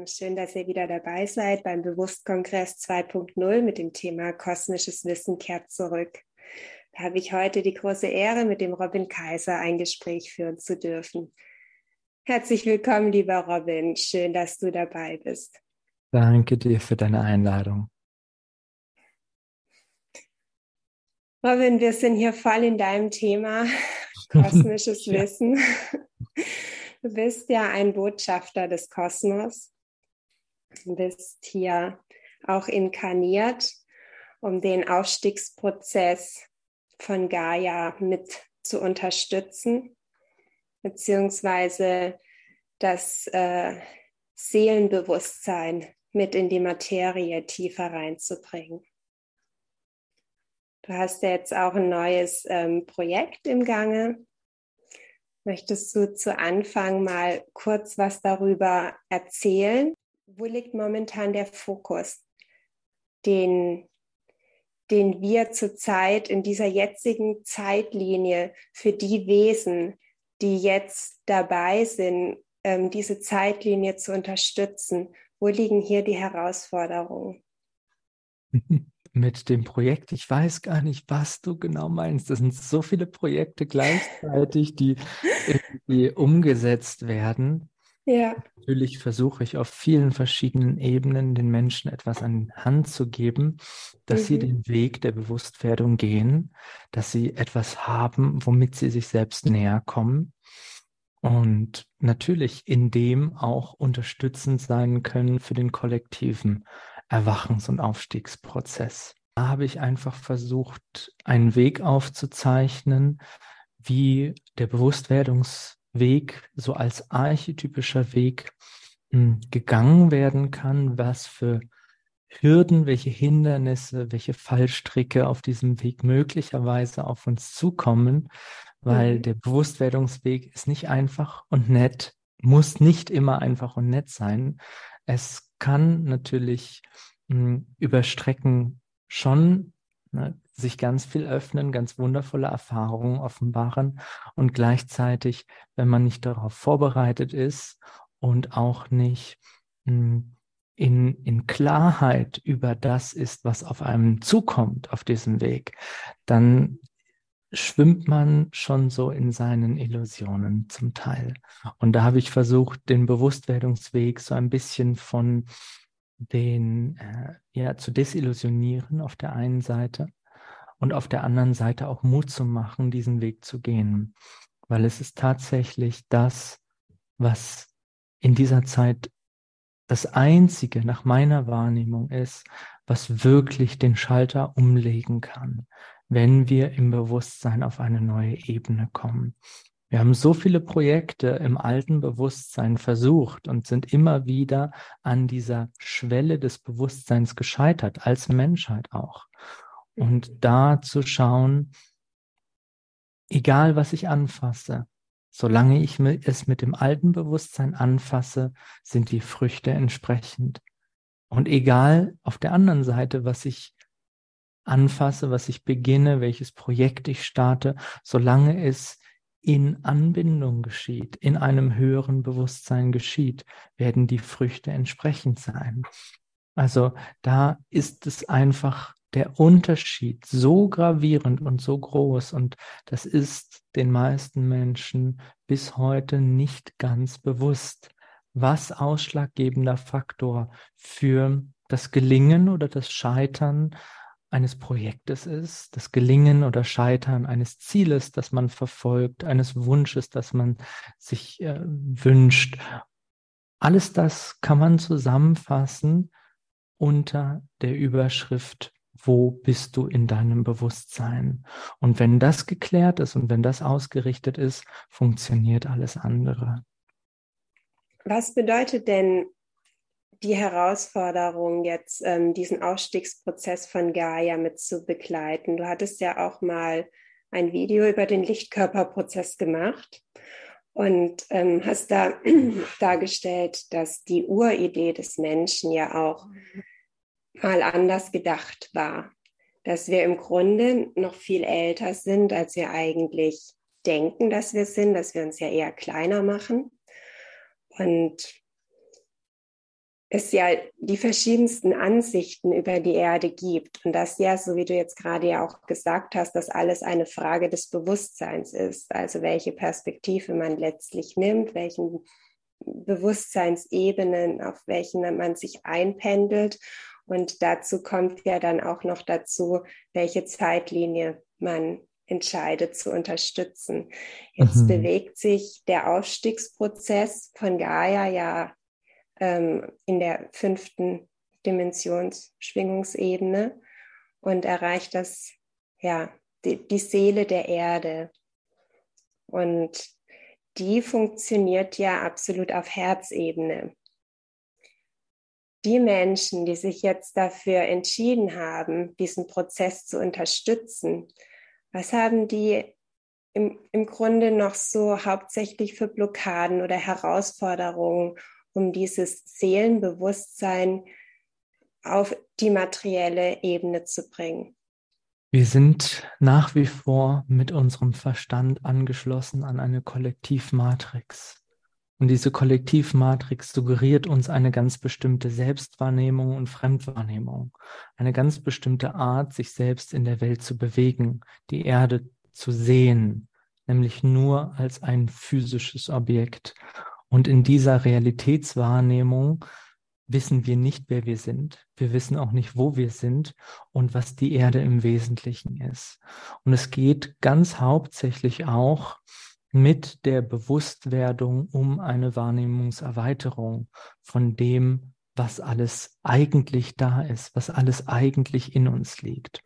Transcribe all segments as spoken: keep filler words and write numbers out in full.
zusammen. Schön, dass ihr wieder dabei seid beim Bewusstkongress zwei Punkt null mit dem Thema Kosmisches Wissen kehrt zurück. Da habe ich heute die große Ehre, mit dem Robin Kaiser ein Gespräch führen zu dürfen. Herzlich willkommen, lieber Robin. Schön, dass du dabei bist. Danke dir für deine Einladung. Robin, wir sind hier voll in deinem Thema kosmisches Ja. Wissen. Du bist ja ein Botschafter des Kosmos. Du bist hier auch inkarniert, um den Aufstiegsprozess von Gaia mit zu unterstützen, beziehungsweise das äh, Seelenbewusstsein mit in die Materie tiefer reinzubringen. Du hast ja jetzt auch ein neues ähm, Projekt im Gange. Möchtest du zu Anfang mal kurz was darüber erzählen? Wo liegt momentan der Fokus, den, den wir zurzeit in dieser jetzigen Zeitlinie für die Wesen, die jetzt dabei sind, ähm, diese Zeitlinie zu unterstützen? Wo liegen hier die Herausforderungen? Mit dem Projekt, ich weiß gar nicht, was du genau meinst. Das sind so viele Projekte gleichzeitig, die irgendwie umgesetzt werden. Ja. Natürlich versuche ich auf vielen verschiedenen Ebenen den Menschen etwas an die Hand zu geben, dass sie Mhm. den Weg der Bewusstwerdung gehen, dass sie etwas haben, womit sie sich selbst näher kommen. Und natürlich in dem auch unterstützend sein können für den kollektiven Erwachens- und Aufstiegsprozess. Da habe ich einfach versucht, einen Weg aufzuzeichnen, wie der Bewusstwerdungsweg so als archetypischer Weg mh, gegangen werden kann, was für Hürden, welche Hindernisse, welche Fallstricke auf diesem Weg möglicherweise auf uns zukommen, weil Mhm. der Bewusstwerdungsweg ist nicht einfach und nett, muss nicht immer einfach und nett sein. Es kann natürlich mh, über Strecken schon ne, sich ganz viel öffnen, ganz wundervolle Erfahrungen offenbaren und gleichzeitig, wenn man nicht darauf vorbereitet ist und auch nicht mh, in, in Klarheit über das ist, was auf einem zukommt auf diesem Weg, dann schwimmt man schon so in seinen Illusionen zum Teil. Und da habe ich versucht, den Bewusstwerdungsweg so ein bisschen von den, äh, ja, zu desillusionieren auf der einen Seite und auf der anderen Seite auch Mut zu machen, diesen Weg zu gehen. Weil es ist tatsächlich das, was in dieser Zeit das Einzige nach meiner Wahrnehmung ist, was wirklich den Schalter umlegen kann, wenn wir im Bewusstsein auf eine neue Ebene kommen. Wir haben so viele Projekte im alten Bewusstsein versucht und sind immer wieder an dieser Schwelle des Bewusstseins gescheitert, als Menschheit auch. Und da zu schauen, egal was ich anfasse, solange ich es mit dem alten Bewusstsein anfasse, sind die Früchte entsprechend. Und egal auf der anderen Seite, was ich anfasse, was ich beginne, welches Projekt ich starte, solange es in Anbindung geschieht, in einem höheren Bewusstsein geschieht, werden die Früchte entsprechend sein. Also da ist es einfach der Unterschied so gravierend und so groß und das ist den meisten Menschen bis heute nicht ganz bewusst, was ausschlaggebender Faktor für das Gelingen oder das Scheitern eines Projektes ist, das Gelingen oder Scheitern eines Zieles, das man verfolgt, eines Wunsches, das man sich äh, wünscht. Alles das kann man zusammenfassen unter der Überschrift, wo bist du in deinem Bewusstsein? Und wenn das geklärt ist und wenn das ausgerichtet ist, funktioniert alles andere. Was bedeutet denn die Herausforderung, jetzt ähm, diesen Aufstiegsprozess von Gaia mit zu begleiten? Du hattest ja auch mal ein Video über den Lichtkörperprozess gemacht und ähm, hast da dargestellt, dass die Uridee des Menschen ja auch mal anders gedacht war, dass wir im Grunde noch viel älter sind, als wir eigentlich denken, dass wir sind, dass wir uns ja eher kleiner machen. Und es ja die verschiedensten Ansichten über die Erde gibt und das ja, so wie du jetzt gerade ja auch gesagt hast, dass alles eine Frage des Bewusstseins ist, also welche Perspektive man letztlich nimmt, welchen Bewusstseinsebenen, auf welchen man sich einpendelt, und dazu kommt ja dann auch noch dazu, welche Zeitlinie man entscheidet zu unterstützen. Jetzt Mhm. bewegt sich der Aufstiegsprozess von Gaia ja ähm, in der fünften Dimensionsschwingungsebene und erreicht das, ja, die, die Seele der Erde. Und die funktioniert ja absolut auf Herzebene. Die Menschen, die sich jetzt dafür entschieden haben, diesen Prozess zu unterstützen, was haben die im, im Grunde noch so hauptsächlich für Blockaden oder Herausforderungen, um dieses Seelenbewusstsein auf die materielle Ebene zu bringen? Wir sind nach wie vor mit unserem Verstand angeschlossen an eine Kollektivmatrix. Und diese Kollektivmatrix suggeriert uns eine ganz bestimmte Selbstwahrnehmung und Fremdwahrnehmung, eine ganz bestimmte Art, sich selbst in der Welt zu bewegen, die Erde zu sehen, nämlich nur als ein physisches Objekt. Und in dieser Realitätswahrnehmung wissen wir nicht, wer wir sind. Wir wissen auch nicht, wo wir sind und was die Erde im Wesentlichen ist. Und es geht ganz hauptsächlich auch mit der Bewusstwerdung um eine Wahrnehmungserweiterung von dem, was alles eigentlich da ist, was alles eigentlich in uns liegt.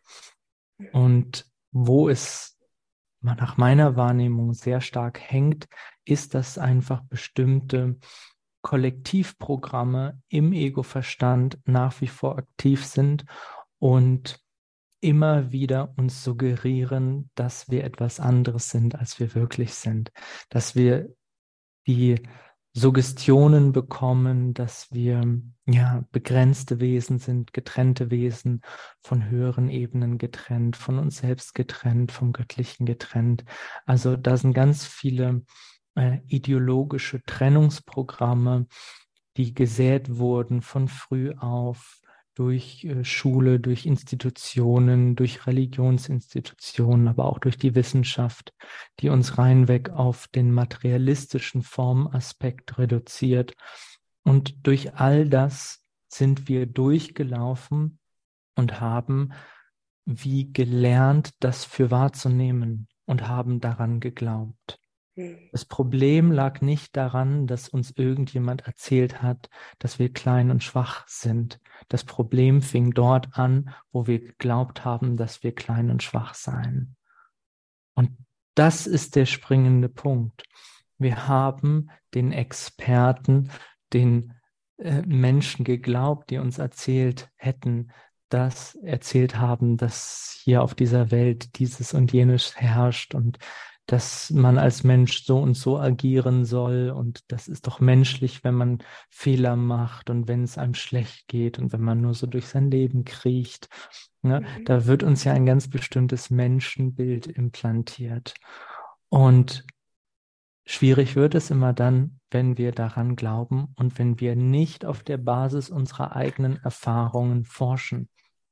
Und wo es nach meiner Wahrnehmung sehr stark hängt, ist, dass einfach bestimmte Kollektivprogramme im Ego-Verstand nach wie vor aktiv sind und immer wieder uns suggerieren, dass wir etwas anderes sind, als wir wirklich sind, dass wir die Suggestionen bekommen, dass wir ja begrenzte Wesen sind, getrennte Wesen, von höheren Ebenen getrennt, von uns selbst getrennt, vom Göttlichen getrennt. Also da sind ganz viele äh, ideologische Trennungsprogramme, die gesät wurden von früh auf durch äh, Schule, durch Institutionen, durch Religionsinstitutionen, aber auch durch die Wissenschaft, die uns reinweg auf den materialistischen Formaspekt reduziert. Und durch all das sind wir durchgelaufen und haben wie gelernt, das für wahrzunehmen und haben daran geglaubt. Das Problem lag nicht daran, dass uns irgendjemand erzählt hat, dass wir klein und schwach sind. Das Problem fing dort an, wo wir geglaubt haben, dass wir klein und schwach seien. Und das ist der springende Punkt. Wir haben den Experten, den äh, Menschen geglaubt, die uns erzählt hätten, dass erzählt haben, dass hier auf dieser Welt dieses und jenes herrscht und dass man als Mensch so und so agieren soll und das ist doch menschlich, wenn man Fehler macht und wenn es einem schlecht geht und wenn man nur so durch sein Leben kriecht. Ne? Mhm. Da wird uns ja ein ganz bestimmtes Menschenbild implantiert. Und schwierig wird es immer dann, wenn wir daran glauben und wenn wir nicht auf der Basis unserer eigenen Erfahrungen forschen.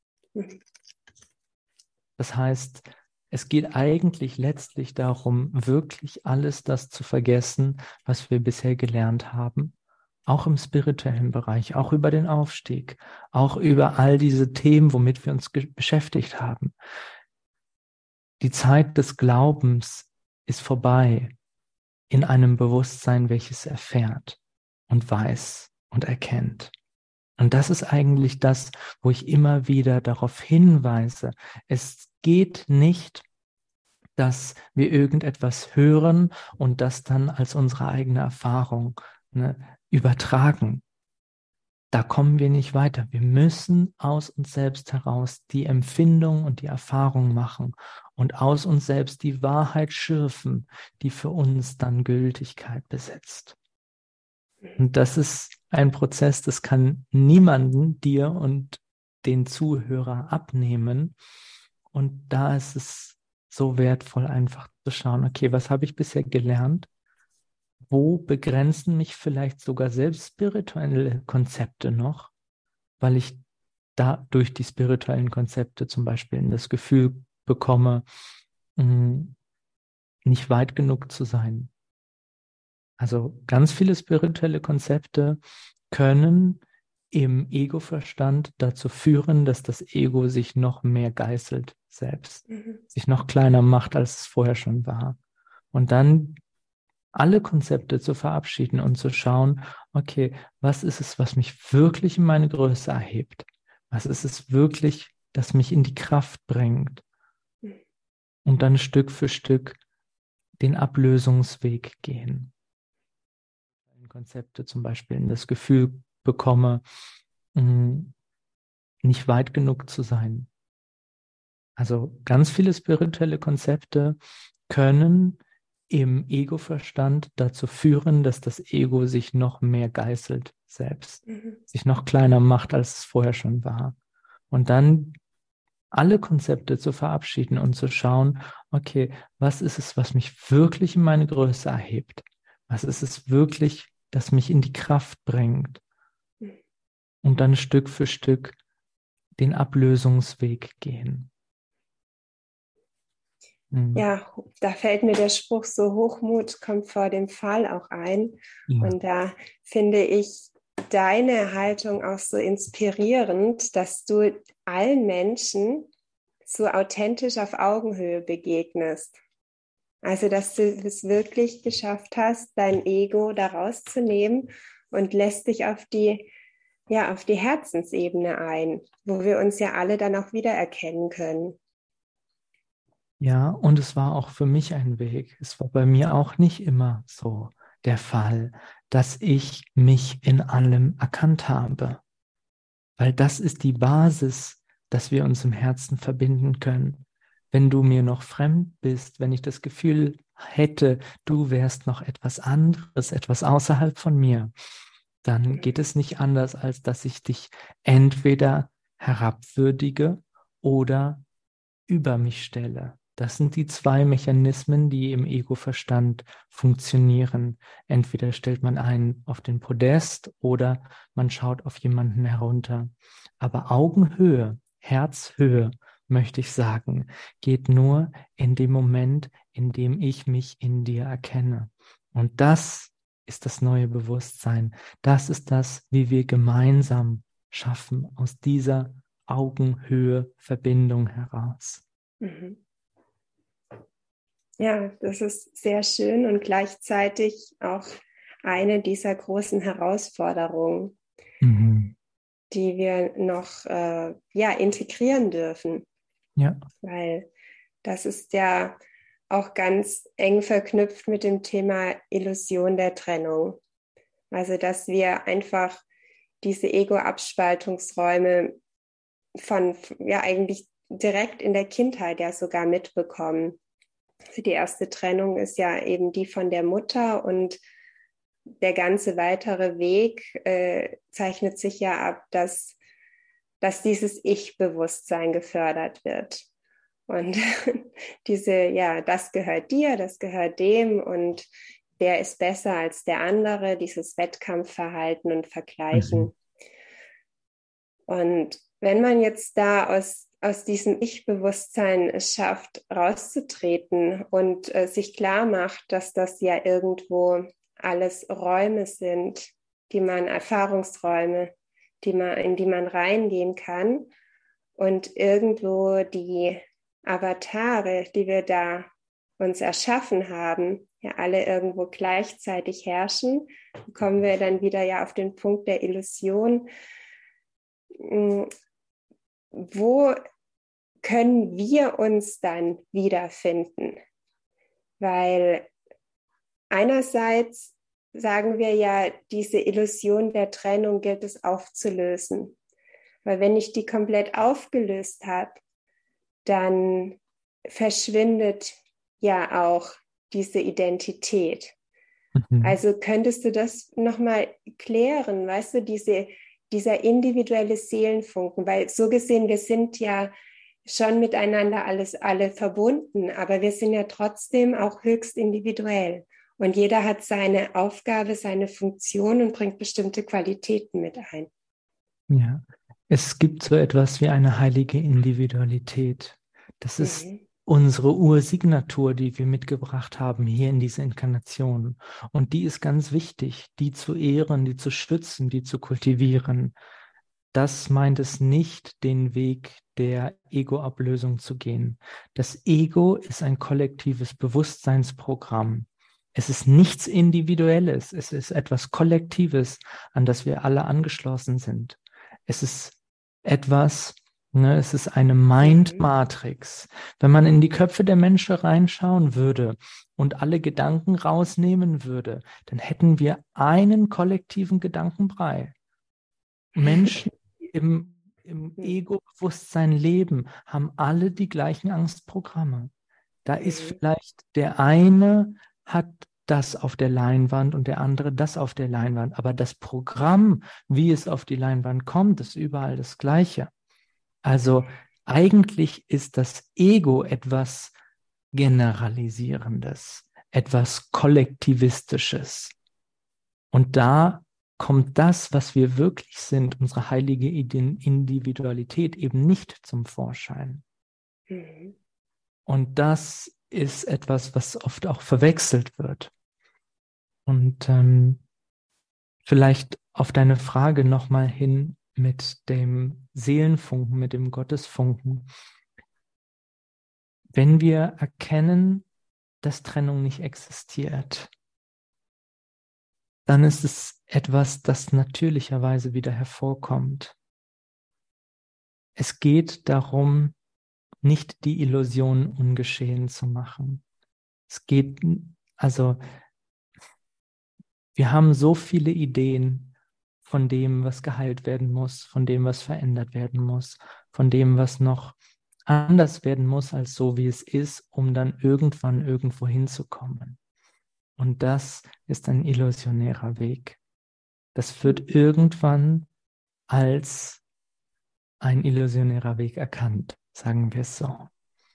Das heißt, es geht eigentlich letztlich darum, wirklich alles das zu vergessen, was wir bisher gelernt haben, auch im spirituellen Bereich, auch über den Aufstieg, auch über all diese Themen, womit wir uns beschäftigt haben. Die Zeit des Glaubens ist vorbei in einem Bewusstsein, welches erfährt und weiß und erkennt. Und das ist eigentlich das, wo ich immer wieder darauf hinweise. Es geht nicht, dass wir irgendetwas hören und das dann als unsere eigene Erfahrung, ne, übertragen. Da kommen wir nicht weiter. Wir müssen aus uns selbst heraus die Empfindung und die Erfahrung machen und aus uns selbst die Wahrheit schürfen, die für uns dann Gültigkeit besitzt. Und das ist ein Prozess, das kann niemanden, dir und den Zuhörer abnehmen. Und da ist es so wertvoll, einfach zu schauen, okay, was habe ich bisher gelernt? wo begrenzen mich vielleicht sogar selbst spirituelle Konzepte noch, weil ich da durch die spirituellen Konzepte zum Beispiel in das Gefühl bekomme, mh, nicht weit genug zu sein. Also ganz viele spirituelle Konzepte können im Ego-Verstand dazu führen, dass das Ego sich noch mehr geißelt selbst, Mhm. sich noch kleiner macht, als es vorher schon war. Und dann alle Konzepte zu verabschieden und zu schauen, okay, was ist es, was mich wirklich in meine Größe erhebt? Was ist es wirklich, das mich in die Kraft bringt? Und dann Stück für Stück den Ablösungsweg gehen. Konzepte zum Beispiel in das Gefühl bekomme, mh, nicht weit genug zu sein. Also ganz viele spirituelle Konzepte können im Ego-Verstand dazu führen, dass das Ego sich noch mehr geißelt selbst, Mhm. sich noch kleiner macht, als es vorher schon war. Und dann alle Konzepte zu verabschieden und zu schauen, okay, was ist es, was mich wirklich in meine Größe erhebt? Was ist es wirklich, das mich in die Kraft bringt? Und dann Stück für Stück den Ablösungsweg gehen. Mhm. Ja, da fällt mir der Spruch so, Hochmut kommt vor dem Fall auch ein. Ja. Und da finde ich deine Haltung auch so inspirierend, dass du allen Menschen so authentisch auf Augenhöhe begegnest. Also, dass du es wirklich geschafft hast, dein Ego da rauszunehmen und lässt dich auf die, ja, auf die Herzensebene ein, wo wir uns ja alle dann auch wiedererkennen können. Ja, und es war auch für mich ein Weg. Es war bei mir auch nicht immer so der Fall, dass ich mich in allem erkannt habe. Weil das ist die Basis, dass wir uns im Herzen verbinden können. Wenn du mir noch fremd bist, wenn ich das Gefühl hätte, du wärst noch etwas anderes, etwas außerhalb von mir, dann geht es nicht anders, als dass ich dich entweder herabwürdige oder über mich stelle. Das sind die zwei Mechanismen, die im Ego-Verstand funktionieren. Entweder stellt man einen auf den Podest oder man schaut auf jemanden herunter. Aber Augenhöhe, Herzhöhe, möchte ich sagen, geht nur in dem Moment, in dem ich mich in dir erkenne. Und das ist das neue Bewusstsein. Das ist das, wie wir gemeinsam schaffen, aus dieser Augenhöhe Verbindung heraus. Mhm. Ja, das ist sehr schön und gleichzeitig auch eine dieser großen Herausforderungen, Mhm. die wir noch äh, ja, integrieren dürfen, Ja. weil das ist ja auch ganz eng verknüpft mit dem Thema Illusion der Trennung. Also, dass wir einfach diese Ego-Abspaltungsräume von, ja, eigentlich direkt in der Kindheit ja sogar mitbekommen. Also die erste Trennung ist ja eben die von der Mutter und der ganze weitere Weg äh, zeichnet sich ja ab, dass, dass dieses Ich-Bewusstsein gefördert wird. Und diese, ja, das gehört dir, das gehört dem und der ist besser als der andere, dieses Wettkampfverhalten und Vergleichen. Mhm. Und wenn man jetzt da aus, aus diesem Ich-Bewusstsein es schafft, rauszutreten und äh, sich klar macht, dass das ja irgendwo alles Räume sind, die man, Erfahrungsräume, die man, in die man reingehen kann und irgendwo die Avatare, die wir da uns erschaffen haben, ja alle irgendwo gleichzeitig herrschen, kommen wir dann wieder ja auf den Punkt der Illusion. Wo können wir uns dann wiederfinden? Weil einerseits sagen wir ja, diese Illusion der Trennung gilt es aufzulösen. Weil wenn ich die komplett aufgelöst habe, dann verschwindet ja auch diese Identität. Mhm. Also könntest du das nochmal klären, weißt du, diese, dieser individuelle Seelenfunken, weil so gesehen, wir sind ja schon miteinander alles alle verbunden, aber wir sind ja trotzdem auch höchst individuell. Und jeder hat seine Aufgabe, seine Funktion und bringt bestimmte Qualitäten mit ein. Ja, es gibt so etwas wie eine heilige Individualität. Das ist Mhm. unsere Ursignatur, die wir mitgebracht haben hier in diese Inkarnation. Und die ist ganz wichtig, die zu ehren, die zu schützen, die zu kultivieren. Das meint es nicht, den Weg der Ego-Ablösung zu gehen. Das Ego ist ein kollektives Bewusstseinsprogramm. Es ist nichts Individuelles, es ist etwas Kollektives, an das wir alle angeschlossen sind. Es ist etwas, ne, es ist eine Mind-Matrix. Wenn man in die Köpfe der Menschen reinschauen würde und alle Gedanken rausnehmen würde, dann hätten wir einen kollektiven Gedankenbrei. Menschen im, im Ego-Bewusstsein leben, haben alle die gleichen Angstprogramme. Da ist vielleicht der eine hat das auf der Leinwand und der andere das auf der Leinwand. Aber das Programm, wie es auf die Leinwand kommt, ist überall das Gleiche. Also eigentlich ist das Ego etwas Generalisierendes, etwas Kollektivistisches. Und da kommt das, was wir wirklich sind, unsere heilige Individualität eben nicht zum Vorschein. Mhm. Und das ist etwas, was oft auch verwechselt wird. Und ähm, vielleicht auf deine Frage nochmal hin mit dem Seelenfunken, mit dem Gottesfunken. Wenn wir erkennen, dass Trennung nicht existiert, dann ist es etwas, das natürlicherweise wieder hervorkommt. Es geht darum, nicht die Illusion ungeschehen zu machen. Es geht, also, wir haben so viele Ideen von dem, was geheilt werden muss, von dem, was verändert werden muss, von dem, was noch anders werden muss als so, wie es ist, um dann irgendwann irgendwo hinzukommen. Und das ist ein illusionärer Weg. Das wird irgendwann als ein illusionärer Weg erkannt, sagen wir es so.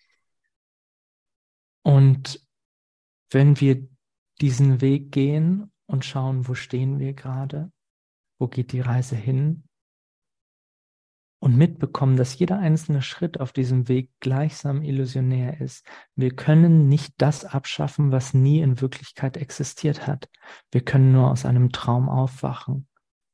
Und wenn wir diesen Weg gehen und schauen, wo stehen wir gerade, wo geht die Reise hin, und mitbekommen, dass jeder einzelne Schritt auf diesem Weg gleichsam illusionär ist. Wir können nicht das abschaffen, was nie in Wirklichkeit existiert hat. Wir können nur aus einem Traum aufwachen.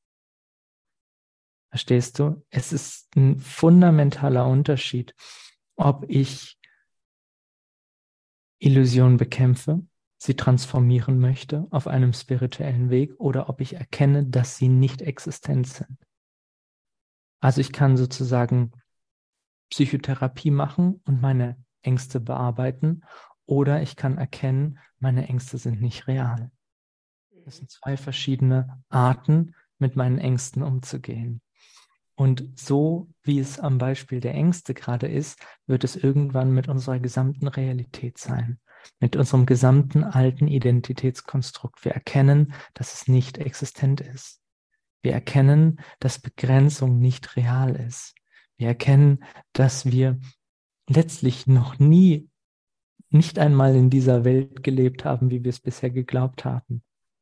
Verstehst du? Es ist ein fundamentaler Unterschied, ob ich Illusionen bekämpfe, sie transformieren möchte auf einem spirituellen Weg, oder ob ich erkenne, dass sie nicht existent sind. Also ich kann sozusagen Psychotherapie machen und meine Ängste bearbeiten, oder ich kann erkennen, meine Ängste sind nicht real. Das sind zwei verschiedene Arten, mit meinen Ängsten umzugehen. Und so, wie es am Beispiel der Ängste gerade ist, wird es irgendwann mit unserer gesamten Realität sein, mit unserem gesamten alten Identitätskonstrukt. Wir erkennen, dass es nicht existent ist. Wir erkennen, dass Begrenzung nicht real ist. Wir erkennen, dass wir letztlich noch nie, nicht einmal in dieser Welt gelebt haben, wie wir es bisher geglaubt haben.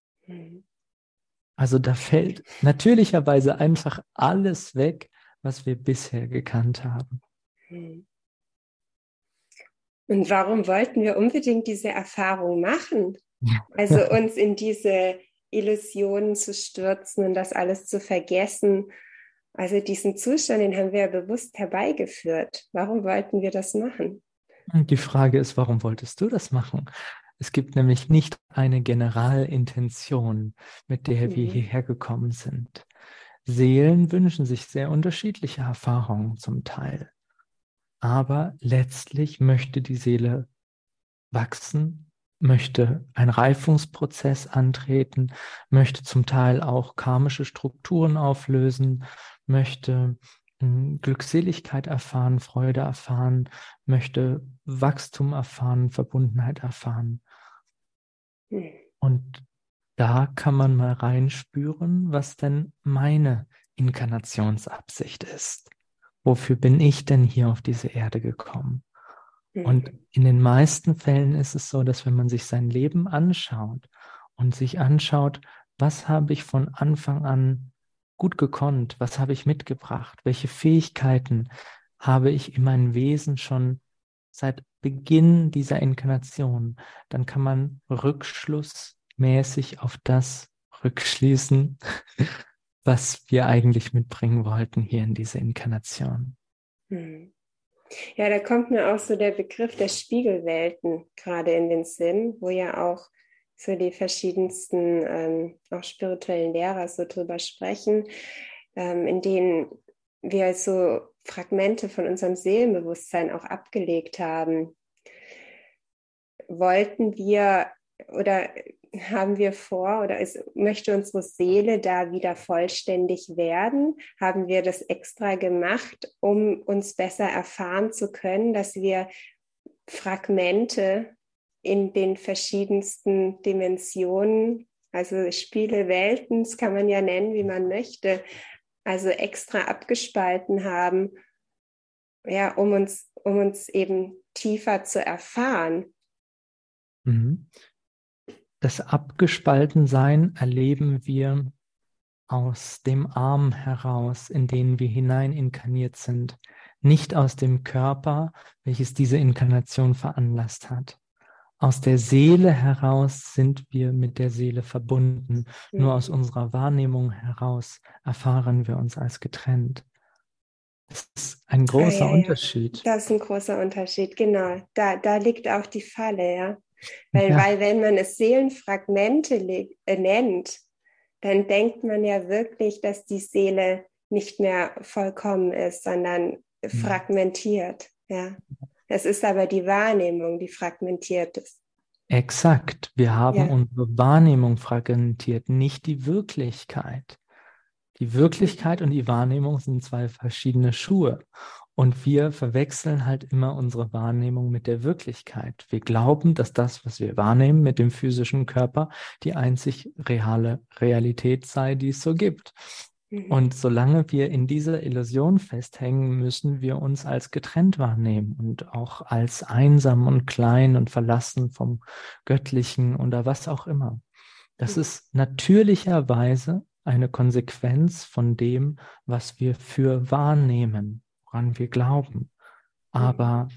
Also da fällt natürlicherweise einfach alles weg, was wir bisher gekannt haben. Und warum wollten wir unbedingt diese Erfahrung machen? Also uns in diese Illusionen zu stürzen und das alles zu vergessen. Also diesen Zustand, den haben wir ja bewusst herbeigeführt. Warum wollten wir das machen? Die Frage ist, warum wolltest du das machen? Es gibt nämlich nicht eine Generalintention, mit der wir Mhm. hierher gekommen sind. Seelen wünschen sich sehr unterschiedliche Erfahrungen zum Teil. Aber letztlich möchte die Seele wachsen, möchte einen Reifungsprozess antreten, möchte zum Teil auch karmische Strukturen auflösen, möchte mh, Glückseligkeit erfahren, Freude erfahren, möchte Wachstum erfahren, Verbundenheit erfahren. Mhm. Und da kann man mal reinspüren, was denn meine Inkarnationsabsicht ist. Wofür bin ich denn hier auf diese Erde gekommen? Mhm. Und in den meisten Fällen ist es so, dass wenn man sich sein Leben anschaut und sich anschaut, was habe ich von Anfang an gut gekonnt, was habe ich mitgebracht, welche Fähigkeiten habe ich in meinem Wesen schon seit Beginn dieser Inkarnation, dann kann man rückschlussmäßig auf das rückschließen, was wir eigentlich mitbringen wollten hier in diese Inkarnation. Hm. Ja, da kommt mir auch so der Begriff der Spiegelwelten gerade in den Sinn, wo ja auch so die verschiedensten ähm, auch spirituellen Lehrer so drüber sprechen, ähm, in denen wir so Fragmente von unserem Seelenbewusstsein auch abgelegt haben. Wollten wir oder haben wir vor oder ist, möchte unsere Seele da wieder vollständig werden? Haben wir das extra gemacht, um uns besser erfahren zu können, dass wir Fragmente in den verschiedensten Dimensionen, also Spiele, Welten, das kann man ja nennen, wie man möchte, also extra abgespalten haben, ja, um uns, um uns eben tiefer zu erfahren. Mhm. Das Abgespaltensein erleben wir aus dem Arm heraus, in den wir hinein inkarniert sind, nicht aus dem Körper, welches diese Inkarnation veranlasst hat. Aus der Seele heraus sind wir mit der Seele verbunden. Mhm. Nur aus unserer Wahrnehmung heraus erfahren wir uns als getrennt. Das ist ein großer ah, ja, Unterschied. Ja. Das ist ein großer Unterschied, genau. Da, da liegt auch die Falle, ja. Weil, ja. weil wenn man es Seelenfragmente äh, nennt, dann denkt man ja wirklich, dass die Seele nicht mehr vollkommen ist, sondern mhm. fragmentiert. Ja. Das ist aber die Wahrnehmung, die fragmentiert ist. Exakt. Wir haben ja. unsere Wahrnehmung fragmentiert, nicht die Wirklichkeit. Die Wirklichkeit und die Wahrnehmung sind zwei verschiedene Schuhe. Und wir verwechseln halt immer unsere Wahrnehmung mit der Wirklichkeit. Wir glauben, dass das, was wir wahrnehmen mit dem physischen Körper, die einzig reale Realität sei, die es so gibt. Mhm. Und solange wir in dieser Illusion festhängen, müssen wir uns als getrennt wahrnehmen und auch als einsam und klein und verlassen vom Göttlichen oder was auch immer. Das mhm. ist natürlicherweise eine Konsequenz von dem, was wir für wahrnehmen, woran wir glauben. Aber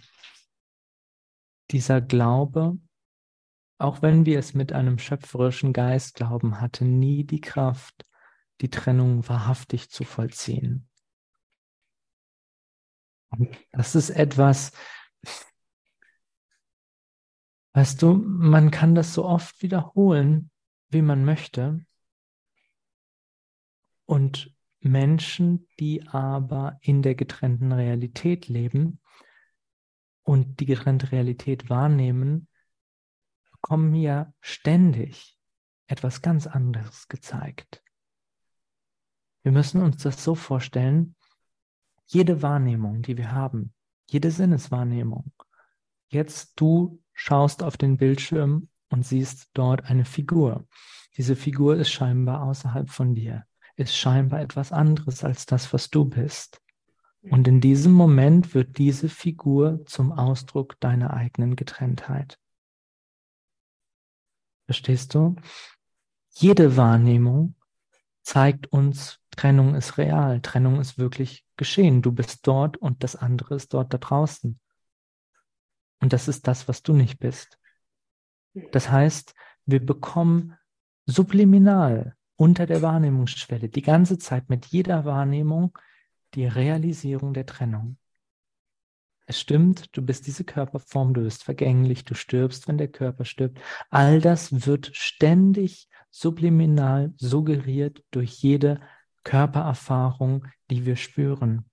dieser Glaube, auch wenn wir es mit einem schöpferischen Geist glauben, hatte nie die Kraft, die Trennung wahrhaftig zu vollziehen. Und das ist etwas, weißt du, man kann das so oft wiederholen, wie man möchte. Und Menschen, die aber in der getrennten Realität leben und die getrennte Realität wahrnehmen, bekommen ja ständig etwas ganz anderes gezeigt. Wir müssen uns das so vorstellen, jede Wahrnehmung, die wir haben, jede Sinneswahrnehmung, jetzt du schaust auf den Bildschirm und siehst dort eine Figur. Diese Figur ist scheinbar außerhalb von dir. Ist scheinbar etwas anderes als das, was du bist. Und in diesem Moment wird diese Figur zum Ausdruck deiner eigenen Getrenntheit. Verstehst du? Jede Wahrnehmung zeigt uns, Trennung ist real, Trennung ist wirklich geschehen. Du bist dort und das andere ist dort da draußen. Und das ist das, was du nicht bist. Das heißt, wir bekommen subliminal unter der Wahrnehmungsschwelle die ganze Zeit mit jeder Wahrnehmung die Realisierung der Trennung. Es stimmt, du bist diese Körperform, du bist vergänglich, du stirbst, wenn der Körper stirbt. All das wird ständig subliminal suggeriert durch jede Körpererfahrung, die wir spüren.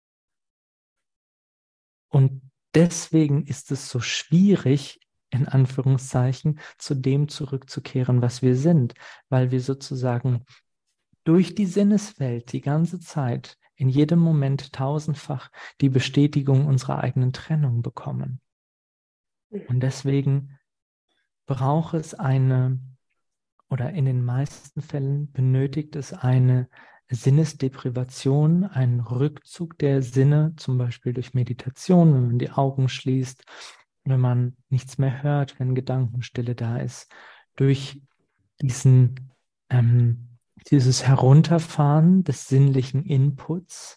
Und deswegen ist es so schwierig, in Anführungszeichen, zu dem zurückzukehren, was wir sind, weil wir sozusagen durch die Sinneswelt die ganze Zeit in jedem Moment tausendfach die Bestätigung unserer eigenen Trennung bekommen. Und deswegen braucht es eine, oder in den meisten Fällen benötigt es eine Sinnesdeprivation, einen Rückzug der Sinne, zum Beispiel durch Meditation, wenn man die Augen schließt, wenn man nichts mehr hört, wenn Gedankenstille da ist, durch diesen, ähm, dieses Herunterfahren des sinnlichen Inputs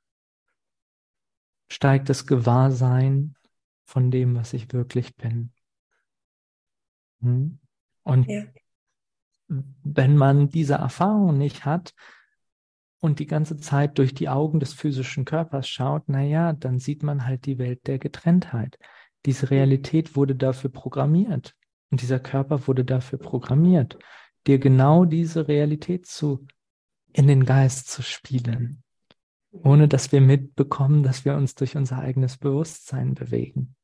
steigt das Gewahrsein von dem, was ich wirklich bin. Hm? Und Ja. wenn man diese Erfahrung nicht hat und die ganze Zeit durch die Augen des physischen Körpers schaut, naja, dann sieht man halt die Welt der Getrenntheit. Diese Realität wurde dafür programmiert und dieser Körper wurde dafür programmiert, dir genau diese Realität zu, in den Geist zu spielen, ohne dass wir mitbekommen, dass wir uns durch unser eigenes Bewusstsein bewegen.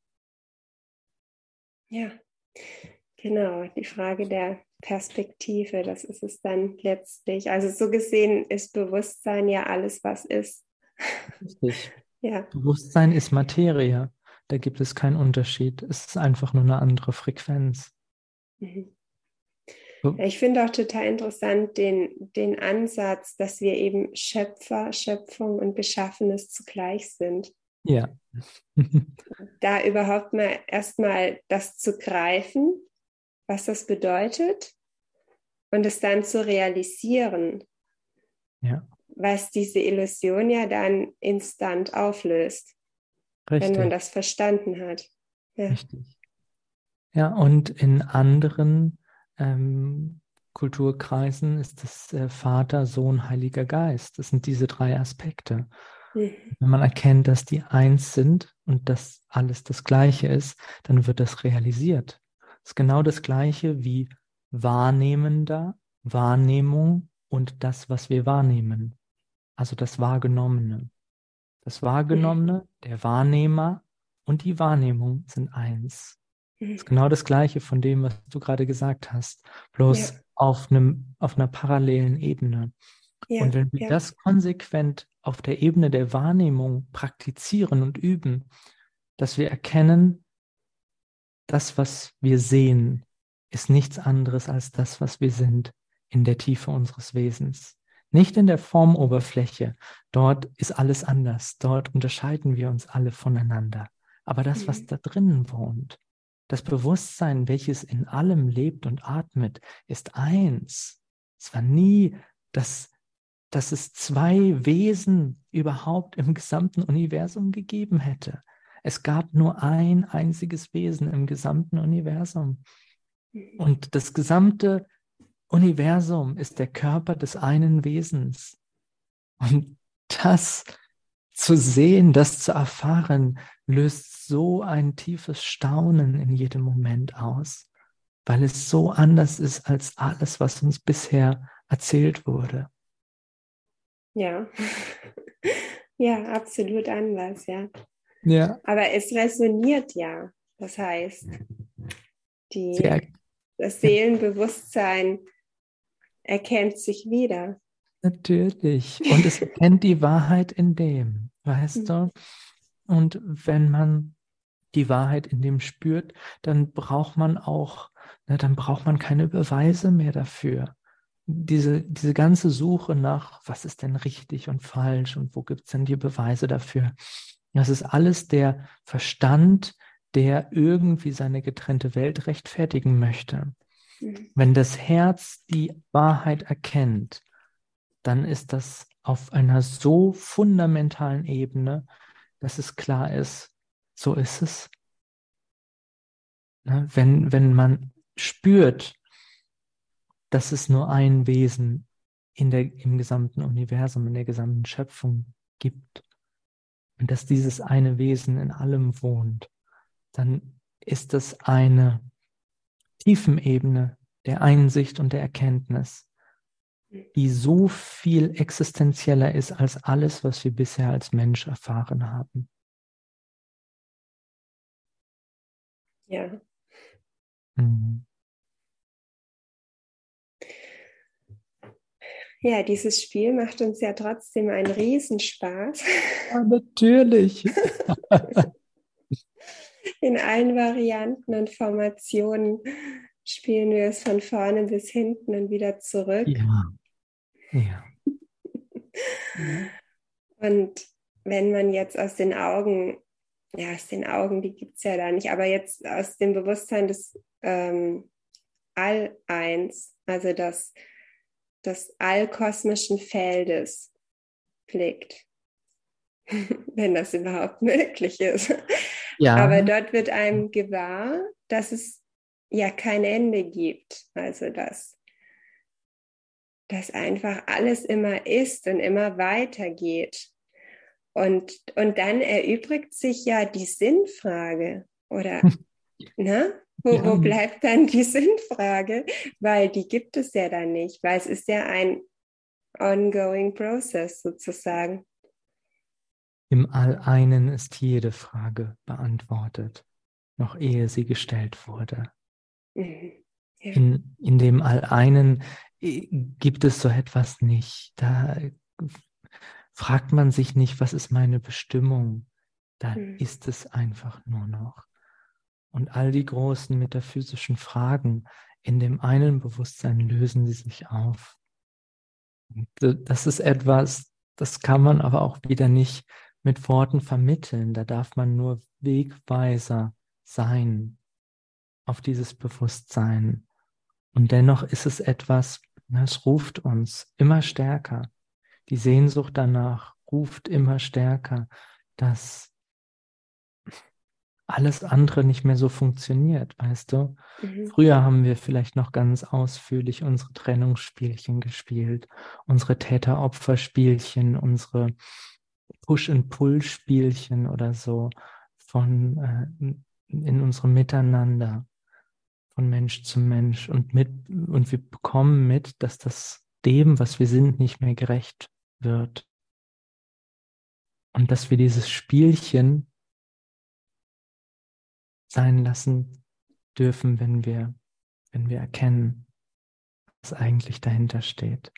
Ja, genau. Die Frage der Perspektive, das ist es dann letztlich. Also so gesehen ist Bewusstsein ja alles, was ist. Richtig. Ja. Bewusstsein ist Materie. Da gibt es keinen Unterschied. Es ist einfach nur eine andere Frequenz. Mhm. So. Ja, ich finde auch total interessant den, den Ansatz, dass wir eben Schöpfer, Schöpfung und Geschaffenes zugleich sind. Ja. Da überhaupt mal erstmal das zu greifen, was das bedeutet und es dann zu realisieren, Ja. was diese Illusion ja dann instant auflöst, wenn man Richtig. das verstanden hat. Ja. Richtig. Ja, und in anderen ähm, Kulturkreisen ist es äh, Vater, Sohn, Heiliger Geist. Das sind diese drei Aspekte. Mhm. Wenn man erkennt, dass die eins sind und dass alles das Gleiche ist, dann wird das realisiert. Das ist genau das Gleiche wie Wahrnehmender, Wahrnehmung und das, was wir wahrnehmen. Also das Wahrgenommene. Das Wahrgenommene, der Wahrnehmer und die Wahrnehmung sind eins. Das ist Mhm. genau das Gleiche von dem, was du gerade gesagt hast, Ja, bloß auf einem, auf einer parallelen Ebene. ja, Und wenn wir ja. das konsequent auf der Ebene der Wahrnehmung praktizieren und üben, dass wir erkennen, das, was wir sehen, ist nichts anderes als das, was wir sind in der Tiefe unseres Wesens. Nicht in der Formoberfläche. Dort ist alles anders. Dort unterscheiden wir uns alle voneinander. Aber das, was Mhm. da drinnen wohnt, das Bewusstsein, welches in allem lebt und atmet, ist eins. Es war nie, dass, dass es zwei Wesen überhaupt im gesamten Universum gegeben hätte. Es gab nur ein einziges Wesen im gesamten Universum. Mhm. Und das gesamte Universum ist der Körper des einen Wesens. Und das zu sehen, das zu erfahren, löst so ein tiefes Staunen in jedem Moment aus, weil es so anders ist als alles, was uns bisher erzählt wurde. Ja. Ja, absolut anders, ja. Ja. Aber es resoniert ja. Das heißt, die, Sehr, das Seelenbewusstsein erkennt sich wieder. natürlich. Und es erkennt die Wahrheit in dem, weißt du? Und wenn man die Wahrheit in dem spürt, dann braucht man auch, ne, dann braucht man keine Beweise mehr dafür. Diese, diese ganze Suche nach, was ist denn richtig und falsch und wo gibt es denn die Beweise dafür? Das ist alles der Verstand, der irgendwie seine getrennte Welt rechtfertigen möchte. Mhm. Wenn das Herz die Wahrheit erkennt, dann ist das auf einer so fundamentalen Ebene, dass es klar ist, so ist es. Ne? Wenn, wenn man spürt, dass es nur ein Wesen in der, im gesamten Universum, in der gesamten Schöpfung gibt und dass dieses eine Wesen in allem wohnt, dann ist das eine Tiefenebene der Einsicht und der Erkenntnis, die so viel existenzieller ist als alles, was wir bisher als Mensch erfahren haben. Ja. Mhm. Ja, dieses Spiel macht uns ja trotzdem einen Riesenspaß. Ja, natürlich. In allen Varianten und Formationen spielen wir es von vorne bis hinten und wieder zurück. Ja, ja. Ja. Und wenn man jetzt aus den Augen, ja, aus den Augen, die gibt es ja da nicht, aber jetzt aus dem Bewusstsein des ähm, All-Eins also des, des allkosmischen Feldes blickt, wenn das überhaupt möglich ist. Ja. Aber dort wird einem gewahr, dass es ja kein Ende gibt, also dass, dass einfach alles immer ist und immer weitergeht. Und, und dann erübrigt sich ja die Sinnfrage, oder, ne? Wo, Ja. wo bleibt dann die Sinnfrage? Weil die gibt es ja dann nicht, weil es ist ja ein ongoing process sozusagen. Im All-Einen ist jede Frage beantwortet, noch ehe sie gestellt wurde. Mhm. Ja. In, in dem All-Einen gibt es so etwas nicht. Da fragt man sich nicht, was ist meine Bestimmung? Da Mhm. ist es einfach nur noch. Und all die großen metaphysischen Fragen in dem einen Bewusstsein lösen sie sich auf. Und das ist etwas, das kann man aber auch wieder nicht mit Worten vermitteln. Da darf man nur Wegweiser sein auf dieses Bewusstsein. Und dennoch ist es etwas, es ruft uns immer stärker. Die Sehnsucht danach ruft immer stärker, dass alles andere nicht mehr so funktioniert, weißt du? Mhm. Früher haben wir vielleicht noch ganz ausführlich unsere Trennungsspielchen gespielt, unsere Täter-Opfer-Spielchen, unsere Push-and-Pull-Spielchen oder so von äh, in unserem Miteinander, von Mensch zu Mensch und mit und wir bekommen mit, dass das dem, was wir sind, nicht mehr gerecht wird und dass wir dieses Spielchen sein lassen dürfen, wenn wir, wenn wir erkennen, was eigentlich dahinter steht.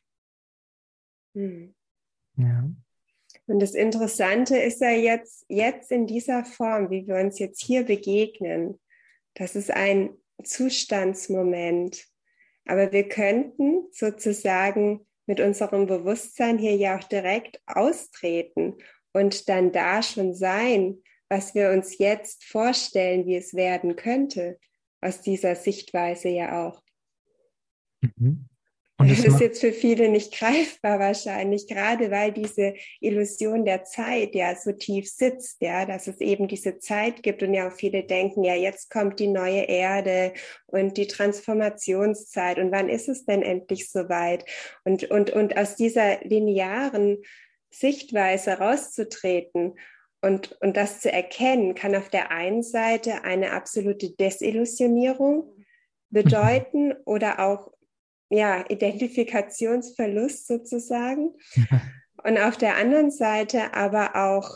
Mhm. Ja. Und das Interessante ist ja jetzt, jetzt in dieser Form, wie wir uns jetzt hier begegnen, das ist ein Zustandsmoment. Aber wir könnten sozusagen mit unserem Bewusstsein hier ja auch direkt austreten und dann da schon sein, was wir uns jetzt vorstellen, wie es werden könnte, aus dieser Sichtweise ja auch. Mhm. Und Das es ist macht, jetzt für viele nicht greifbar wahrscheinlich, gerade weil diese Illusion der Zeit ja so tief sitzt, ja, dass es eben diese Zeit gibt und ja auch viele denken, ja, jetzt kommt die neue Erde und die Transformationszeit und wann ist es denn endlich soweit? Und, und, und aus dieser linearen Sichtweise rauszutreten und, und das zu erkennen, kann auf der einen Seite eine absolute Desillusionierung bedeuten oder auch ja, Identifikationsverlust sozusagen. Und auf der anderen Seite aber auch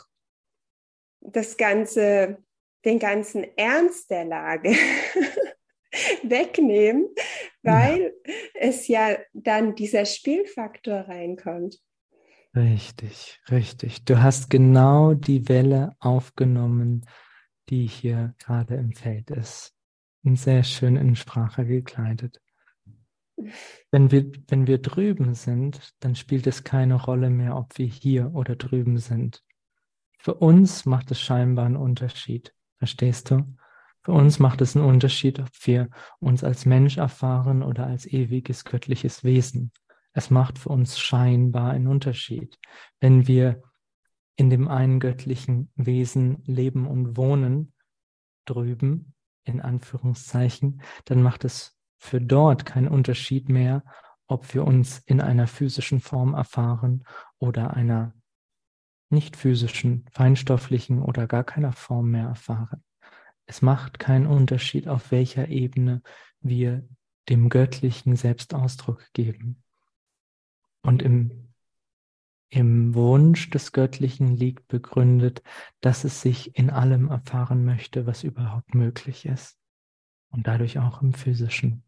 das ganze, den ganzen Ernst der Lage wegnehmen, weil ja. es ja dann dieser Spielfaktor reinkommt. Richtig, richtig. Du hast genau die Welle aufgenommen, die hier gerade im Feld ist. Und sehr schön in Sprache gekleidet. Wenn wir, wenn wir drüben sind, dann spielt es keine Rolle mehr, ob wir hier oder drüben sind. Für uns macht es scheinbar einen Unterschied. Verstehst du? Für uns macht es einen Unterschied, ob wir uns als Mensch erfahren oder als ewiges göttliches Wesen. Es macht für uns scheinbar einen Unterschied. Wenn wir in dem einen göttlichen Wesen leben und wohnen, drüben, in Anführungszeichen, dann macht es für dort keinen Unterschied mehr, ob wir uns in einer physischen Form erfahren oder einer nicht physischen, feinstofflichen oder gar keiner Form mehr erfahren. Es macht keinen Unterschied, auf welcher Ebene wir dem Göttlichen selbst Ausdruck geben. Und im, im Wunsch des Göttlichen liegt begründet, dass es sich in allem erfahren möchte, was überhaupt möglich ist. Und dadurch auch im Physischen.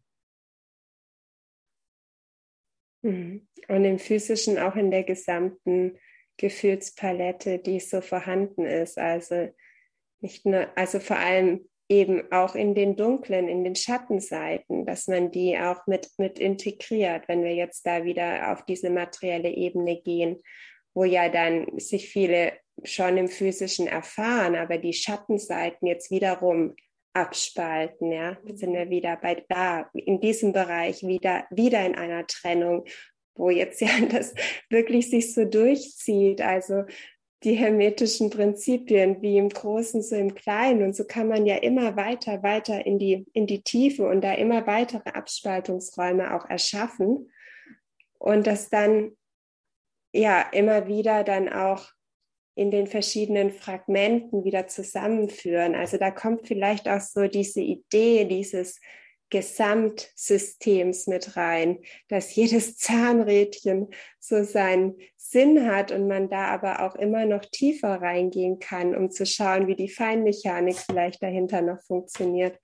Und im Physischen auch in der gesamten Gefühlspalette, die so vorhanden ist. Also nicht nur, also vor allem eben auch in den dunklen, in den Schattenseiten, dass man die auch mit, mit integriert, wenn wir jetzt da wieder auf diese materielle Ebene gehen, wo ja dann sich viele schon im Physischen erfahren, aber die Schattenseiten jetzt wiederum abspalten, ja, jetzt sind wir wieder bei da, in diesem Bereich wieder, wieder in einer Trennung, wo jetzt ja das wirklich sich so durchzieht, also die hermetischen Prinzipien, wie im Großen, so im Kleinen, und so kann man ja immer weiter, weiter in die, in die Tiefe und da immer weitere Abspaltungsräume auch erschaffen und das dann ja immer wieder dann auch in den verschiedenen Fragmenten wieder zusammenführen. Also da kommt vielleicht auch so diese Idee dieses Gesamtsystems mit rein, dass jedes Zahnrädchen so seinen Sinn hat und man da aber auch immer noch tiefer reingehen kann, um zu schauen, wie die Feinmechanik vielleicht dahinter noch funktioniert.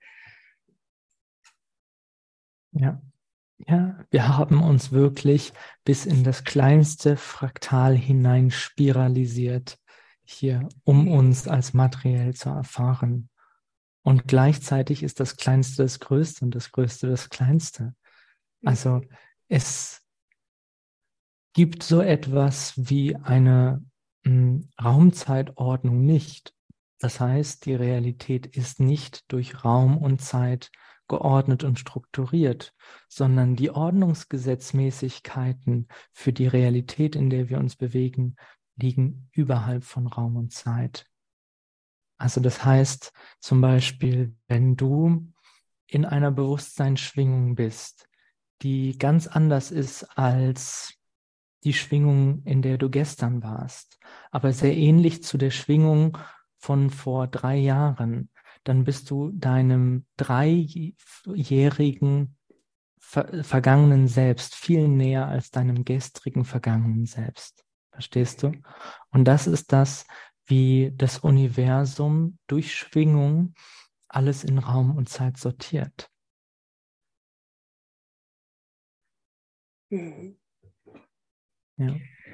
Ja. Ja, wir haben uns wirklich bis in das kleinste Fraktal hinein spiralisiert, hier, um uns als materiell zu erfahren. Und gleichzeitig ist das Kleinste das Größte und das Größte das Kleinste. Also es gibt so etwas wie eine mh, Raumzeitordnung nicht. Das heißt, die Realität ist nicht durch Raum und Zeit geordnet und strukturiert, sondern die Ordnungsgesetzmäßigkeiten für die Realität, in der wir uns bewegen, liegen überhalb von Raum und Zeit. Also das heißt zum Beispiel, wenn du in einer Bewusstseinsschwingung bist, die ganz anders ist als die Schwingung, in der du gestern warst, aber sehr ähnlich zu der Schwingung von vor drei Jahren, dann bist du deinem dreijährigen ver- vergangenen Selbst viel näher als deinem gestrigen vergangenen Selbst. Verstehst du? Und das ist das, wie das Universum durch Schwingung alles in Raum und Zeit sortiert. Mhm. Ja.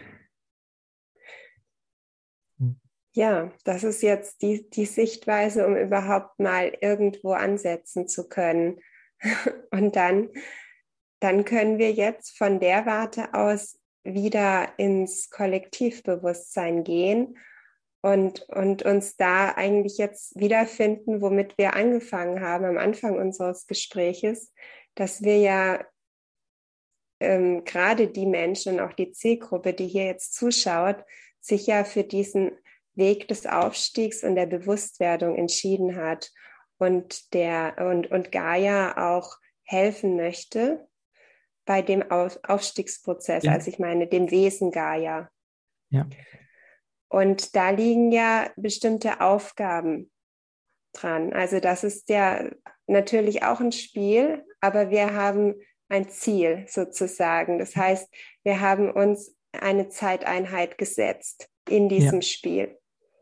Ja, das ist jetzt die, die Sichtweise, um überhaupt mal irgendwo ansetzen zu können. Und dann, dann können wir jetzt von der Warte aus wieder ins Kollektivbewusstsein gehen und, und uns da eigentlich jetzt wiederfinden, womit wir angefangen haben am Anfang unseres Gespräches, dass wir ja ähm, gerade die Menschen und auch die Zielgruppe, die hier jetzt zuschaut, sich ja für diesen Weg des Aufstiegs und der Bewusstwerdung entschieden hat und, der, und, und Gaia auch helfen möchte bei dem Auf, Aufstiegsprozess, Ja. also ich meine dem Wesen Gaia. Ja. Und da liegen ja bestimmte Aufgaben dran. Also das ist ja natürlich auch ein Spiel, aber wir haben ein Ziel sozusagen. Das heißt, wir haben uns eine Zeiteinheit gesetzt in diesem Ja. Spiel.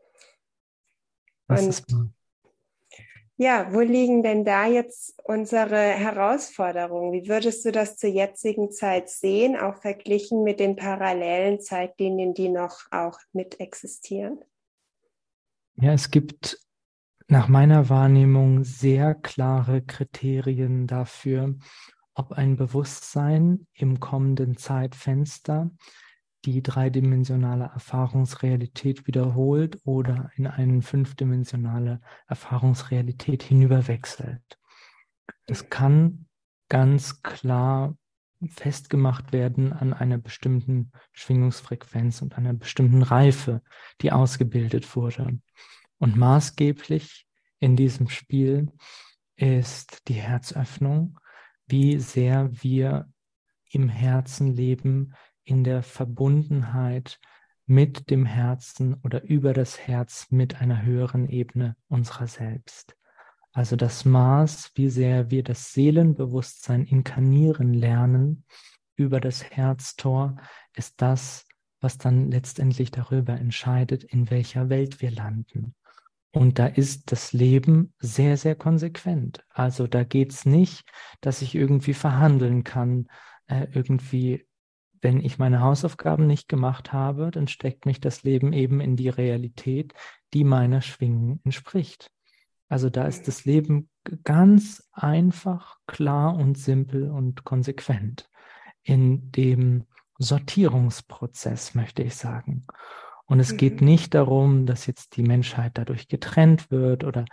Das Und ist ja, wo liegen denn da jetzt unsere Herausforderungen? Wie würdest du das zur jetzigen Zeit sehen, auch verglichen mit den parallelen Zeitlinien, die noch auch mit existieren? Ja, es gibt nach meiner Wahrnehmung sehr klare Kriterien dafür, ob ein Bewusstsein im kommenden Zeitfenster die dreidimensionale Erfahrungsrealität wiederholt oder in eine fünfdimensionale Erfahrungsrealität hinüberwechselt. Das kann ganz klar festgemacht werden an einer bestimmten Schwingungsfrequenz und einer bestimmten Reife, die ausgebildet wurde. Und maßgeblich in diesem Spiel ist die Herzöffnung, wie sehr wir im Herzen leben, in der Verbundenheit mit dem Herzen oder über das Herz mit einer höheren Ebene unserer selbst. Also das Maß, wie sehr wir das Seelenbewusstsein inkarnieren lernen über das Herztor, ist das, was dann letztendlich darüber entscheidet, in welcher Welt wir landen. Und da ist das Leben sehr, sehr konsequent. Also da geht es nicht, dass ich irgendwie verhandeln kann, äh, irgendwie, wenn ich meine Hausaufgaben nicht gemacht habe, dann steckt mich das Leben eben in die Realität, die meiner Schwingung entspricht. Also da ist das Leben ganz einfach, klar und simpel und konsequent in dem Sortierungsprozess, möchte ich sagen. Und es geht Mhm. nicht darum, dass jetzt die Menschheit dadurch getrennt wird oder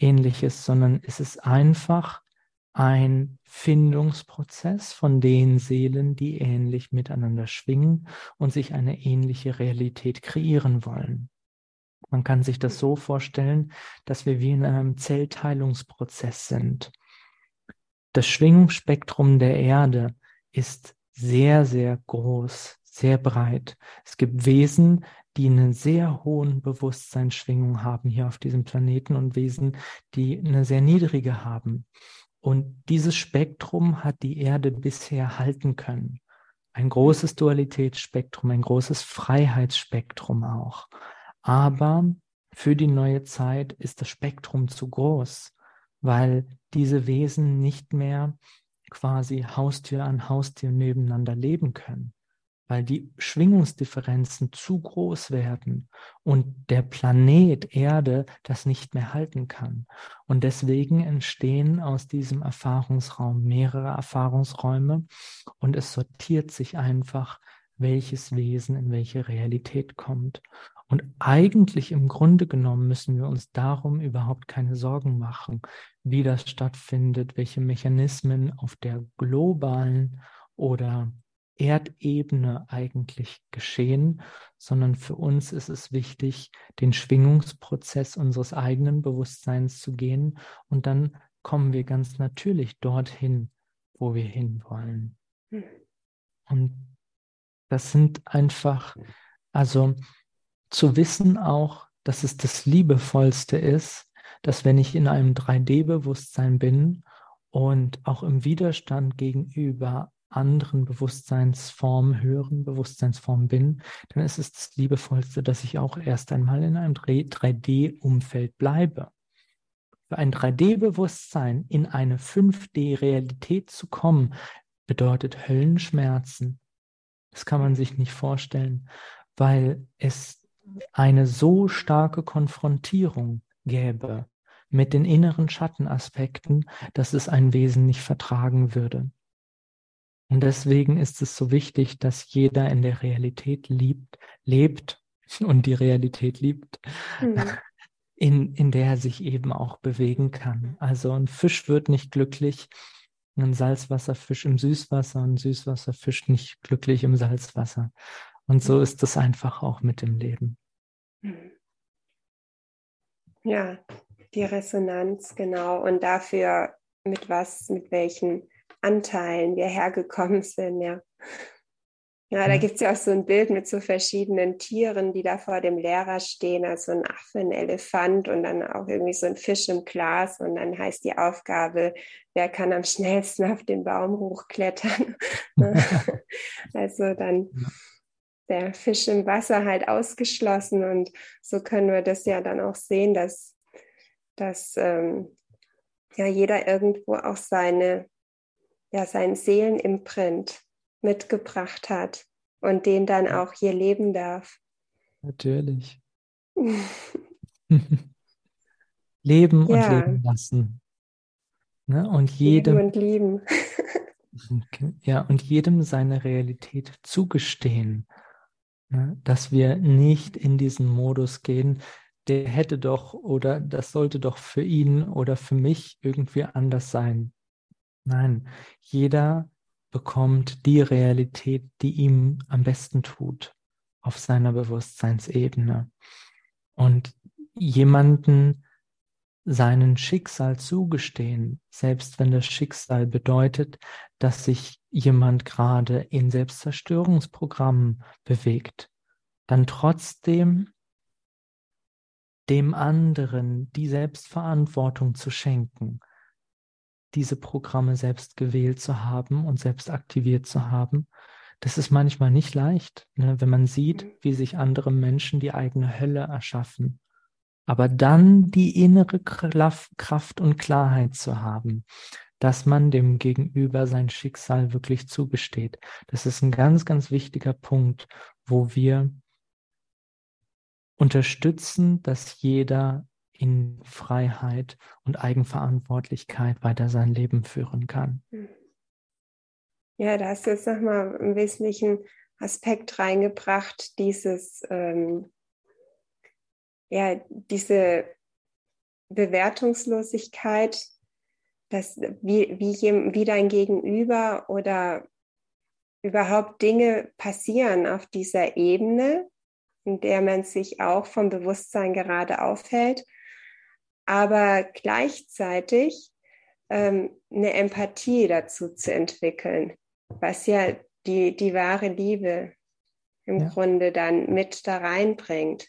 Ähnliches, sondern es ist einfach ein Findungsprozess von den Seelen, die ähnlich miteinander schwingen und sich eine ähnliche Realität kreieren wollen. Man kann sich das so vorstellen, dass wir wie in einem Zellteilungsprozess sind. Das Schwingungsspektrum der Erde ist sehr, sehr groß, sehr breit. Es gibt Wesen, die eine sehr hohen Bewusstseinsschwingung haben hier auf diesem Planeten und Wesen, die eine sehr niedrige haben. Und dieses Spektrum hat die Erde bisher halten können. Ein großes Dualitätsspektrum, ein großes Freiheitsspektrum auch. Aber für die neue Zeit ist das Spektrum zu groß, weil diese Wesen nicht mehr quasi Haustür an Haustür nebeneinander leben können, weil die Schwingungsdifferenzen zu groß werden und der Planet Erde das nicht mehr halten kann. Und deswegen entstehen aus diesem Erfahrungsraum mehrere Erfahrungsräume und es sortiert sich einfach, welches Wesen in welche Realität kommt. Und eigentlich im Grunde genommen müssen wir uns darum überhaupt keine Sorgen machen, wie das stattfindet, welche Mechanismen auf der globalen oder Erdebene eigentlich geschehen, sondern für uns ist es wichtig, den Schwingungsprozess unseres eigenen Bewusstseins zu gehen und dann kommen wir ganz natürlich dorthin, wo wir hinwollen. Und das sind einfach, also zu wissen auch, dass es das Liebevollste ist, dass wenn ich in einem drei D-Bewusstsein bin und auch im Widerstand gegenüber anderen Bewusstseinsformen, höheren Bewusstseinsformen bin, dann ist es das Liebevollste, dass ich auch erst einmal in einem drei D-Umfeld bleibe. Für ein drei D-Bewusstsein in eine fünf D-Realität zu kommen, bedeutet Höllenschmerzen. Das kann man sich nicht vorstellen, weil es eine so starke Konfrontierung gäbe mit den inneren Schattenaspekten, dass es ein Wesen nicht vertragen würde. Und deswegen ist es so wichtig, dass jeder in der Realität liebt, lebt und die Realität liebt, mhm. in, in der er sich eben auch bewegen kann. Also ein Fisch wird nicht glücklich, ein Salzwasserfisch im Süßwasser, ein Süßwasserfisch nicht glücklich im Salzwasser. Und so ist es einfach auch mit dem Leben. Ja, die Resonanz, genau. Und dafür, mit was, mit welchen Anteilen wir hergekommen sind, ja. Ja, da gibt es ja auch so ein Bild mit so verschiedenen Tieren, die da vor dem Lehrer stehen, also ein Affe, ein Elefant und dann auch irgendwie so ein Fisch im Glas. Und dann heißt die Aufgabe, wer kann am schnellsten auf den Baum hochklettern. Also dann der Fisch im Wasser halt ausgeschlossen. Und so können wir das ja dann auch sehen, dass, dass ähm, ja jeder irgendwo auch seine, ja, seinen Seelenimprint mitgebracht hat und den dann auch hier leben darf. Natürlich. Leben ja. und leben lassen. Ne? Und Leben jedem, und lieben. ja, und jedem seine Realität zugestehen. Ne? Dass wir nicht in diesen Modus gehen, der hätte doch oder das sollte doch für ihn oder für mich irgendwie anders sein. Nein, jeder bekommt die Realität, die ihm am besten tut, auf seiner Bewusstseinsebene. Und jemanden seinen Schicksal zugestehen, selbst wenn das Schicksal bedeutet, dass sich jemand gerade in Selbstzerstörungsprogrammen bewegt, dann trotzdem dem anderen die Selbstverantwortung zu schenken, diese Programme selbst gewählt zu haben und selbst aktiviert zu haben, das ist manchmal nicht leicht, ne, wenn man sieht, wie sich andere Menschen die eigene Hölle erschaffen. Aber dann die innere Kraft und Klarheit zu haben, dass man dem Gegenüber sein Schicksal wirklich zugesteht. Das ist ein ganz, ganz wichtiger Punkt, wo wir unterstützen, dass jeder in Freiheit und Eigenverantwortlichkeit weiter sein Leben führen kann. Ja, da hast du jetzt nochmal einen wesentlichen Aspekt reingebracht, dieses, ähm, ja, diese Bewertungslosigkeit, dass wie, wie, wie dein Gegenüber oder überhaupt Dinge passieren auf dieser Ebene, in der man sich auch vom Bewusstsein gerade aufhält, aber gleichzeitig ähm, eine Empathie dazu zu entwickeln, was ja die, die wahre Liebe im Ja. Grunde dann mit da reinbringt.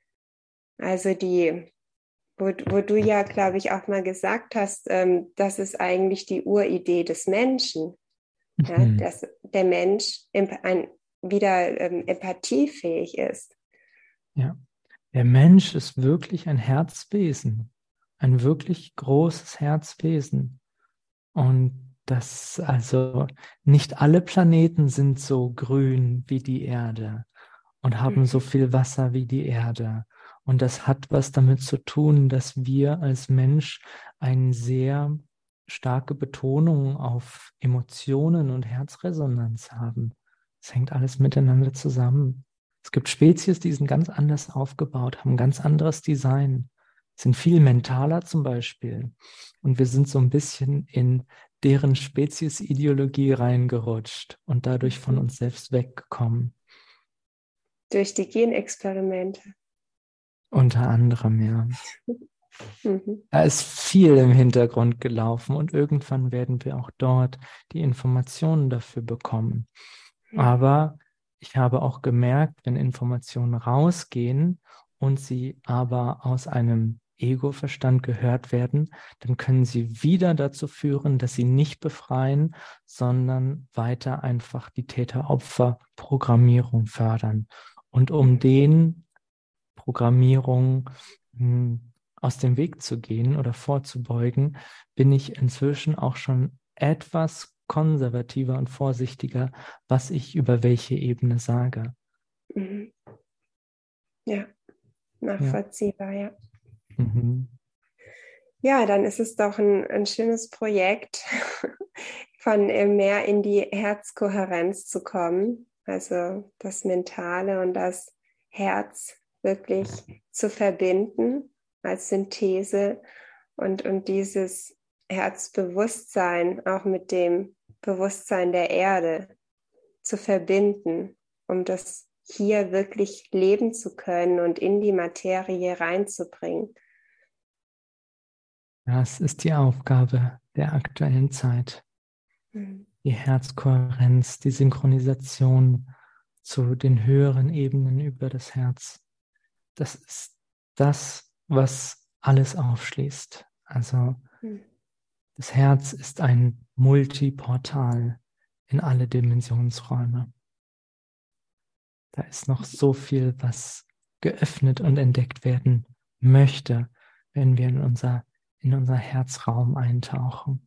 Also die, wo, wo du ja, glaube ich, auch mal gesagt hast, ähm, das ist eigentlich die Uridee des Menschen, ja, Mhm. dass der Mensch ein, wieder ähm, empathiefähig ist. Ja. Der Mensch ist wirklich ein Herzwesen, ein wirklich großes Herzwesen. Und das, also nicht alle Planeten sind so grün wie die Erde und haben so viel Wasser wie die Erde. Und das hat was damit zu tun, dass wir als Mensch eine sehr starke Betonung auf Emotionen und Herzresonanz haben. Es hängt alles miteinander zusammen. Es gibt Spezies, die sind ganz anders aufgebaut, haben ein ganz anderes Design, sind viel mentaler zum Beispiel. Und wir sind so ein bisschen in deren Speziesideologie reingerutscht und dadurch von uns selbst weggekommen. Durch die Genexperimente. Unter anderem, ja. Mhm. Da ist viel im Hintergrund gelaufen und irgendwann werden wir auch dort die Informationen dafür bekommen. Aber ich habe auch gemerkt, wenn Informationen rausgehen und sie aber aus einem Ego-Verstand gehört werden, dann können sie wieder dazu führen, dass sie nicht befreien, sondern weiter einfach die Täter-Opfer-Programmierung fördern. Und um den Programmierung mh, aus dem Weg zu gehen oder vorzubeugen, bin ich inzwischen auch schon etwas konservativer und vorsichtiger, was ich über welche Ebene sage. Mhm. Ja, Ja. nachvollziehbar, ja. Mhm. Ja, dann ist es doch ein, ein schönes Projekt, von mehr in die Herzkohärenz zu kommen, also das Mentale und das Herz wirklich zu verbinden als Synthese und, und dieses Herzbewusstsein auch mit dem Bewusstsein der Erde zu verbinden, um das hier wirklich leben zu können und in die Materie reinzubringen. Das ist die Aufgabe der aktuellen Zeit. Mhm. Die Herzkohärenz, die Synchronisation zu den höheren Ebenen über das Herz. Das ist das, was alles aufschließt. Also Mhm. das Herz ist ein Multiportal in alle Dimensionsräume. Da ist noch so viel, was geöffnet und entdeckt werden möchte, wenn wir in unser, in unser Herzraum eintauchen.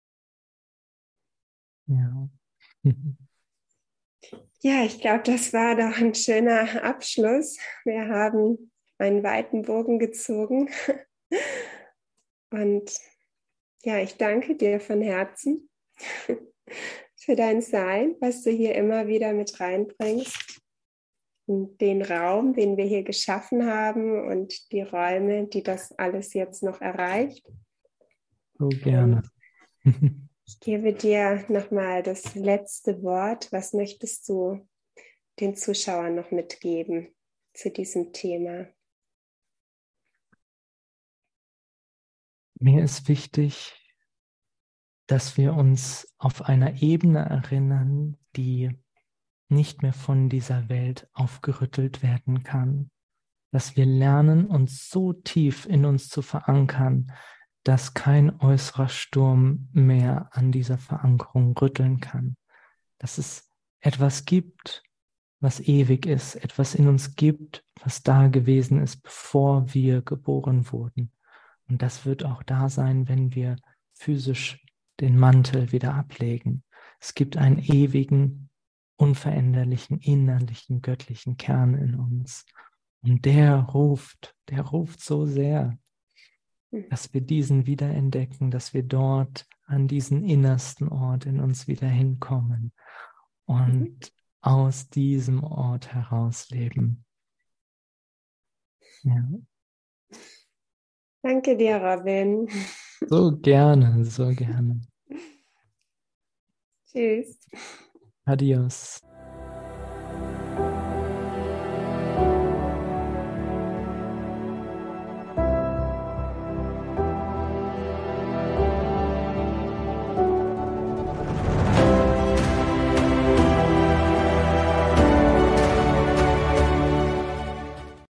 Ja. Ja, ich glaube, das war doch ein schöner Abschluss. Wir haben einen weiten Bogen gezogen. Und ja, ich danke dir von Herzen für dein Sein, was du hier immer wieder mit reinbringst. Und den Raum, den wir hier geschaffen haben und die Räume, die das alles jetzt noch erreicht. So gerne. Und ich gebe dir nochmal das letzte Wort. Was möchtest du den Zuschauern noch mitgeben zu diesem Thema? Mir ist wichtig, dass wir uns auf einer Ebene erinnern, die nicht mehr von dieser Welt aufgerüttelt werden kann. Dass wir lernen, uns so tief in uns zu verankern, dass kein äußerer Sturm mehr an dieser Verankerung rütteln kann. Dass es etwas gibt, was ewig ist, etwas in uns gibt, was da gewesen ist, bevor wir geboren wurden. Und das wird auch da sein, wenn wir physisch den Mantel wieder ablegen. Es gibt einen ewigen, unveränderlichen, innerlichen, göttlichen Kern in uns. Und der ruft, der ruft so sehr, dass wir diesen wieder entdecken, dass wir dort an diesen innersten Ort in uns wieder hinkommen und Mhm. aus diesem Ort heraus leben. Ja. Danke dir, Robin. So gerne, so gerne. Tschüss. Adios.